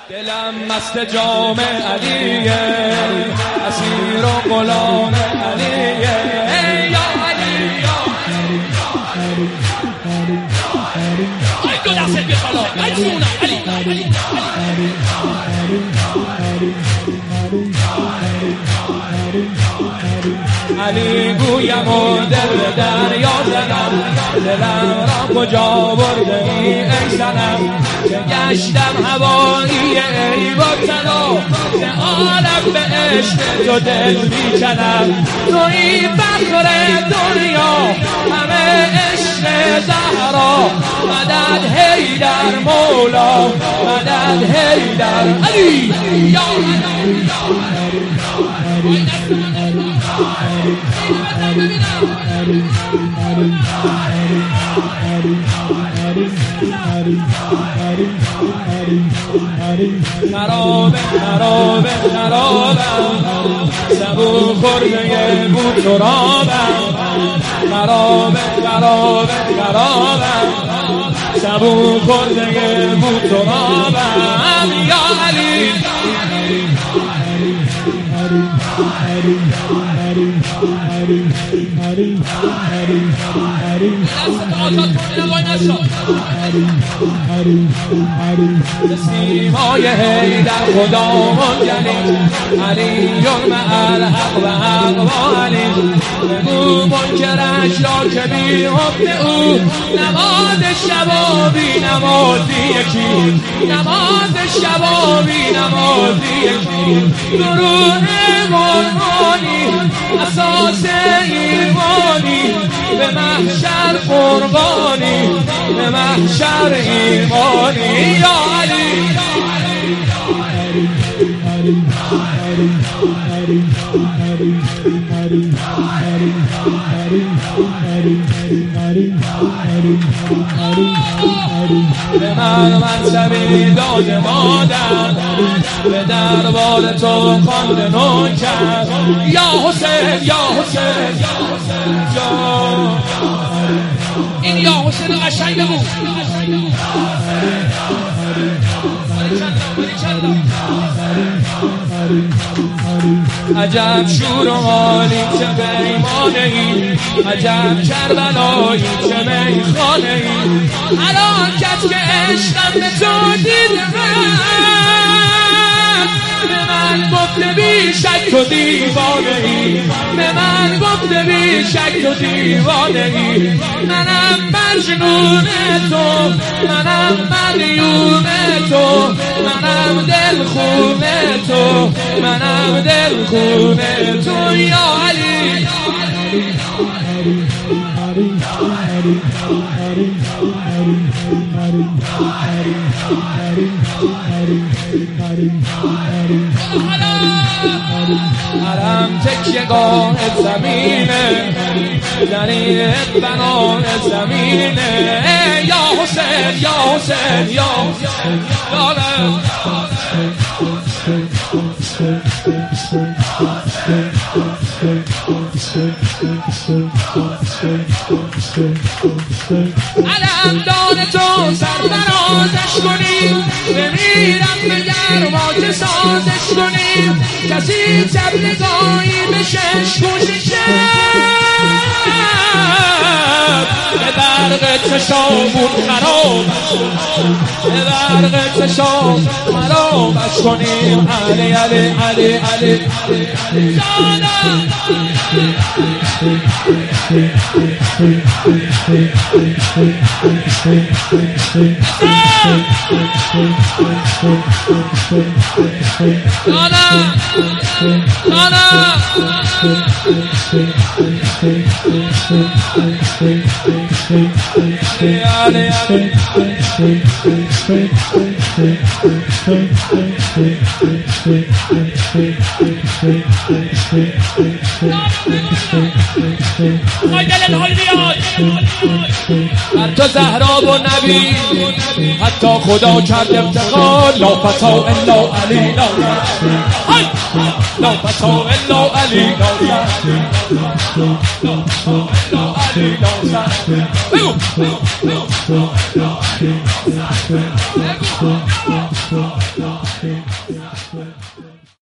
دلم مست جام علیه، اسیر و غلام علیه. یا علی یا ای دو دسته بیا بالا، ای جونم علی علی علی گویم و دل به دریا زنم، دلم را کجا برده ای ای صنم، که گشتم هوایی ای وطنا، که عالم به عشق تو دل میکنم. تویی فخر دنیا همه عشق زهرا، مدد حیدر مولا، مدد حیدر علی یا خرابه خرابه خرابم، سبو خورده بود ترابم. خرابه خرابه خرابم، سبو خورده بود ترابم. یا علی سیمای حیدر خدا منجلی، علی مع الحق و حق و علی. بگو منکرش را که بی حکم او، نماز شب و بی نمازی یکی، نماز شب و بی نمازی یکی. درود قربانی اساس ایمانی، به محشر قربانی، به محشر ایمانی. یا علی به من منصبی داد مادر، به دربار تو خواند نوکر. یا حسین یا حسین یا حسین جان، این یا حسین قشنگ بگو. عجب شور و حالی چه پیمانه ای، عجب کربلایی چه میخانه ای. الان کس که عشقم به تو دیده به من گفته بی شک تو دیوانه ای، به من گفته بی شک تو دیوانه ای. منم مجنون تو، منم مدیون تو، منم دل خون تو، منم دل خون تو. یا علی حرم تکیهگاه زمینه، دلیل بنای زمینه. یا حسین یا حسین یا حسین علم دان تو سرفرازش کنیم، بمیرم به گرما که سازش کنیم. کسی تبلگاهی به شش گوش شب، به برق چشامون خرابش، به برق چشام خرابش کنیم. علی علی علی علی جانم بر تو زهرا و نبی حتی خدا کرد افتخار. لا فتا الا علی، لا فتا الا علی، بگو